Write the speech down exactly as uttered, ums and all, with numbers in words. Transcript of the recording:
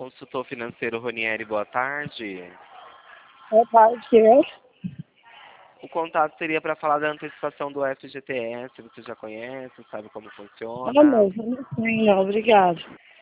consultor financeiro Ronieri, boa tarde. Boa tarde, que é? O contato seria para falar da antecipação do F G T S, você já conhece, sabe como funciona? Ah, não, não, não, obrigado.